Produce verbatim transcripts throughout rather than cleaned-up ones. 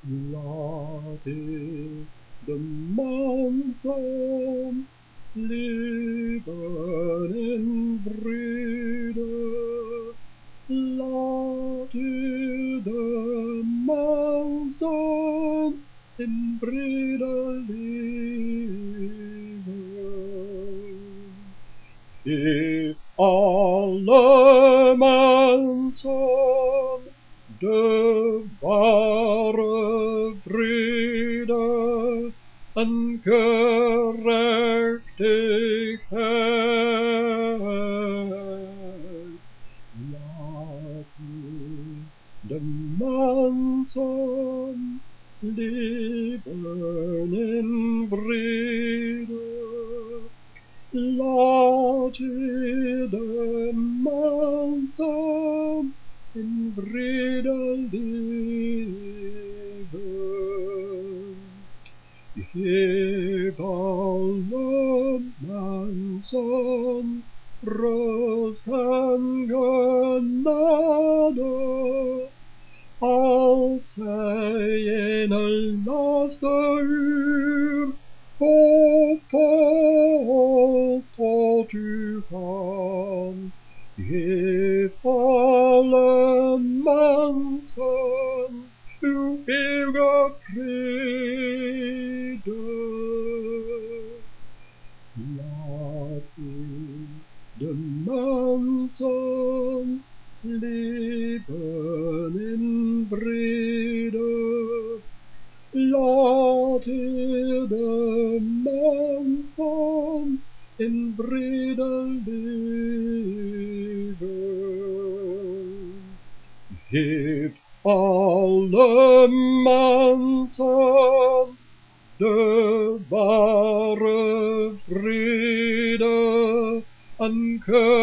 Lade gemeinsam leben in Brüder. Lade gemeinsam in Brüder leben. Gib alle Menschen de wahre Freude an Gerechtigkeit. Lassen den Menschen leben in Friede. Lade den Menschen in Friede leben. Gib alle Menschen Trost und Gnade, als eine Laster o Volk du kann. Gib alle Menschen zu ewiger Friede. Lade den Menschen leben in Friede. Lade den Menschen in Friede leben. Gib alle Menschen de wahre Friede an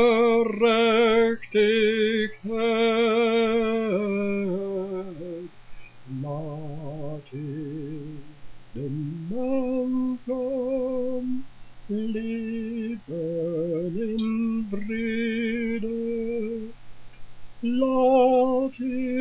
Gerechtigkeit. Lade den Menschen leben in Friede. Lade